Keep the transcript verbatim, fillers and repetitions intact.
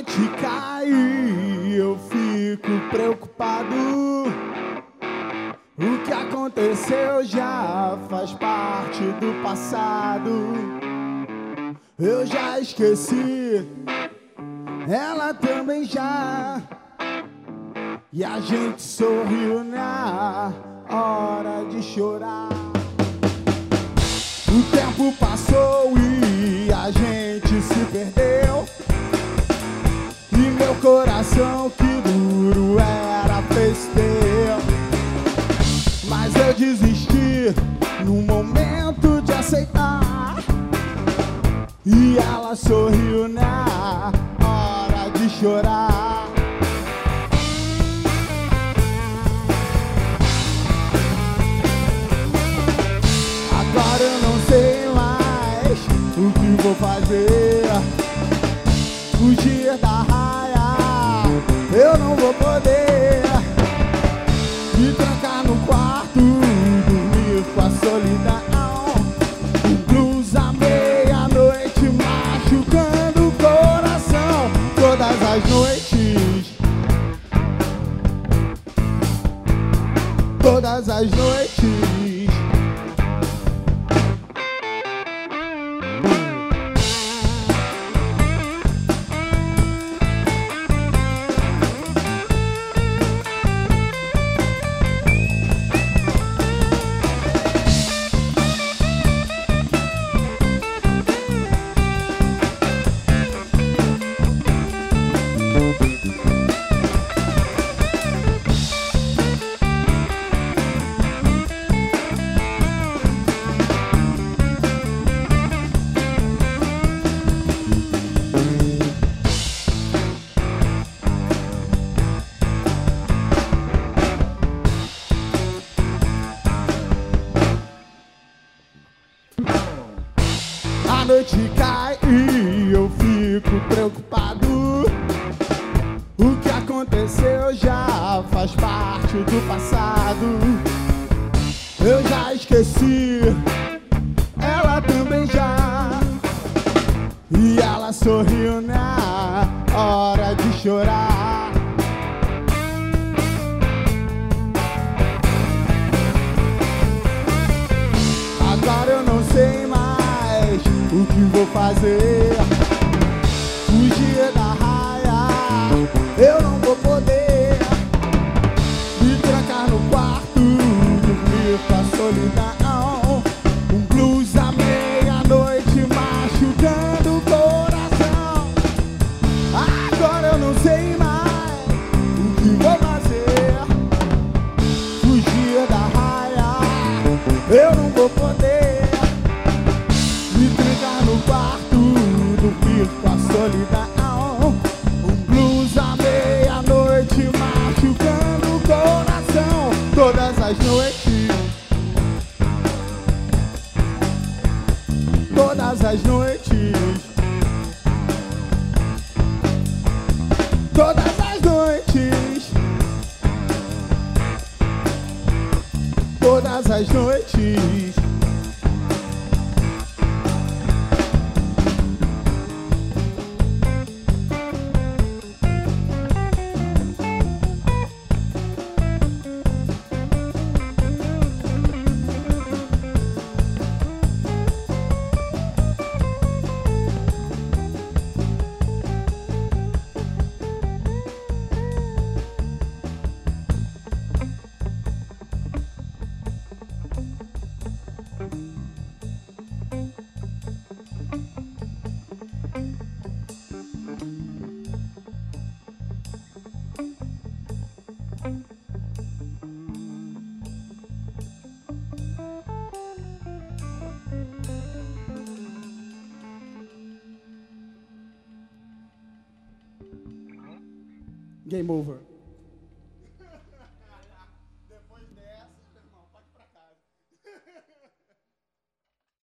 noite cai e eu fico preocupado. O que aconteceu já faz parte do passado. Eu já esqueci, ela também já. E a gente sorriu na hora de chorar. O tempo passou e a gente se perdeu. E meu coração que duro era festeiro. Mas eu desisti no momento de aceitar. E ela sorriu na hora de chorar. Agora eu não sei mais o que vou fazer. Fugir da raia eu não vou poder. Me trancar no quarto, dormir com a solidão. Um blues à meia-noite machucando o coração. Todas as noites, todas as noites. A noite cai e eu fico preocupado. O que aconteceu já faz parte do passado. Eu já esqueci, ela também já. E ela sorriu na hora de chorar. Agora eu não sei mais o que vou fazer. Fugir da raia eu não vou poder. Me trancar no quarto, dormir com a solidão. Um blues à meia-noite machucando o coração. Agora eu não sei mais o que vou fazer. Fugir da raia eu não vou poder. Me trancar no quarto, dormir com a solidão. Um blues à meia-noite machucando o coração. Todas as noites, todas as noites, todas as noites, todas as noites. Game over.